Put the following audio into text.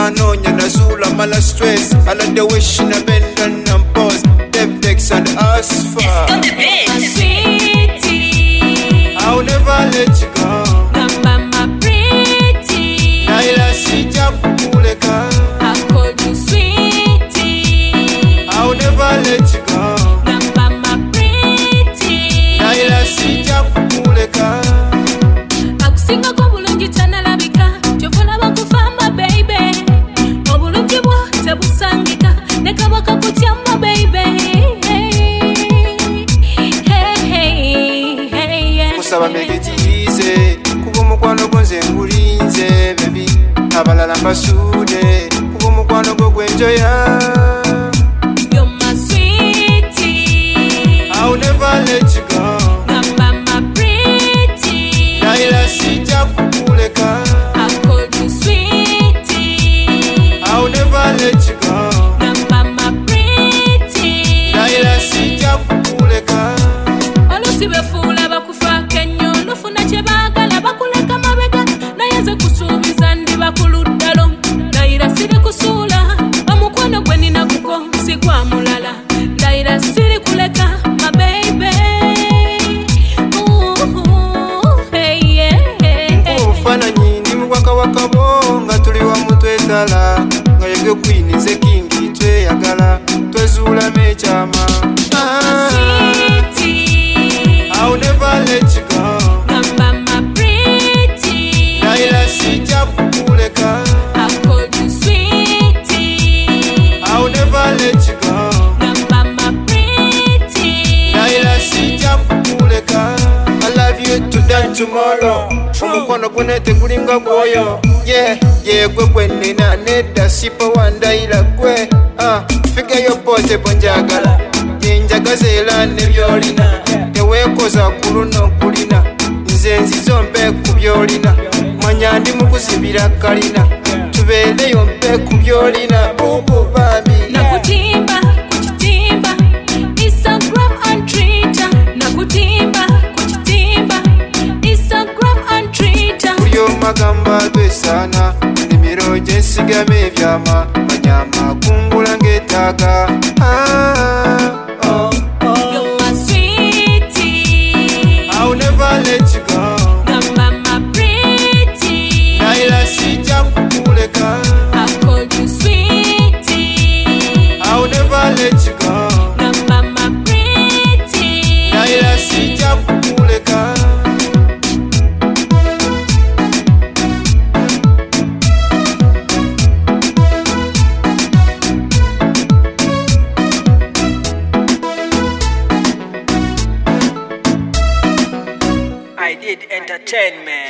Nanonya Nazula Mala stress. I like the way she na bend and pause. Them decks and ask for. Sweetie, I'll never let you go. Mama pretty, Naila sija kukuleka. I called you sweetie. I'll never let you go. Mama pretty, Naila sija kukuleka. akusinga ko bulungi tanalabika kyofuna bakufamba baby obulungi bwo tebusangika ne kabaka kutyama baby. Kusaba megetize kuba omukwano gwo nze ngulinze baby abalala mbasuude kuba omukwano gwo gwenjoya. You're my sweetie, I'll never let you go. Mama pretty, Naila sija kukuleka. I called you sweetie. I'll never let you go. Mama pretty, Naila sija kukuleka. olusi befuula bakufaako ennyo nofuna kye baagala bakuleka mabega naye nze kusuubiza ndi bakuluddalo ndayira siri kusuula omukwano gwe nina guko si gwa mulala ndayira siri kuleka mabebe. Obufaananyi ndi mu bwakawaka bwo nga tuli wamu twetala nga yege kwini nze kingi tweyagala twezuulamu ekyama. Sweetie, I'll never let you go. Mama pretty, Naila sija kukuleka. I called you sweetie. I'll never let you go. Mama pretty, Naila sija kukuleka. I love you today and tomorrow. Omukwano gunete gulinga gwoyo. Yeah, gwe gwenina nedda sipa wandaira gwe. Figayo pote bonjagala. Yenjagaza era ne byolina. Teweekoza kuluno kulina. Nze nzizo mpe ku byolina. Manya ndi mu kuzimbira kalina. Tubeereyo mpe ku byolina. Bubu bambi. nakutimba kukitimba Instagram and Twitter, nakutimba kukitimba Instagram and Twitter. Kuyo magamba gesana. Nimiro gyensigama ebyama. Manyama kungula ng'ettaaga. You're my sweetie, I'll never let you go. Mama pretty, Naila sija kukuleka. I called you sweetie. I'll never let you go. Mama pretty, Naila sija kukuleka. I did entertainment.